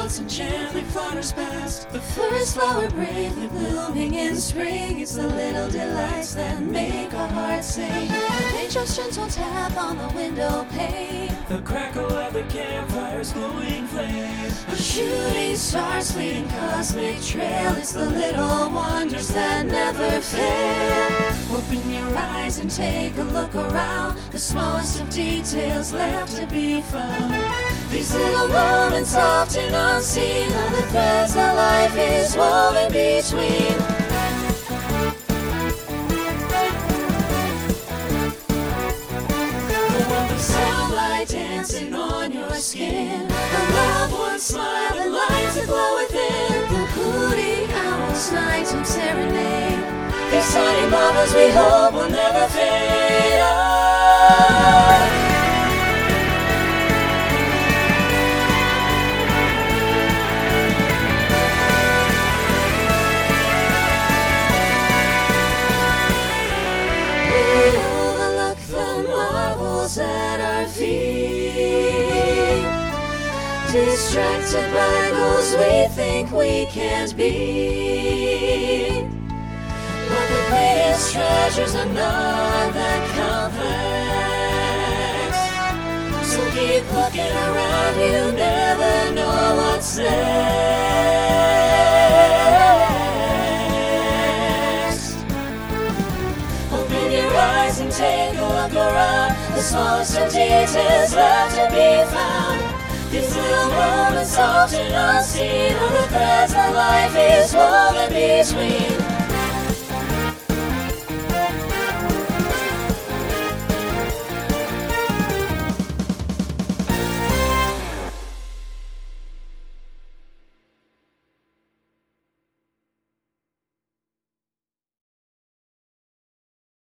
clouds and gently flutters past. The first flower bravely blooming in spring. It's the little delights that make our hearts sing. The raindrop's gentle tap on the window pane. The crackle of the campfire's glowing flame. A shooting star's leading cosmic trail. It's the little wonders that never fail. Open your eyes and take a look around. The smallest of details left to be found. These little moments often unseen are the threads that life is woven between. The sunlight dancing on your skin, a loved one's smile that lights a glow within. The hooting owl's nighttime serenade. These tiny moments we hope will never fade. We overlook the marvels at our feet, distracted by goals we think we can't beat. But the greatest treasures are not that complex. So keep looking around, you never know what's next. Open your eyes and take a look around. The smallest of details left to be found. These little moments often unseen are the threads that life is woven between.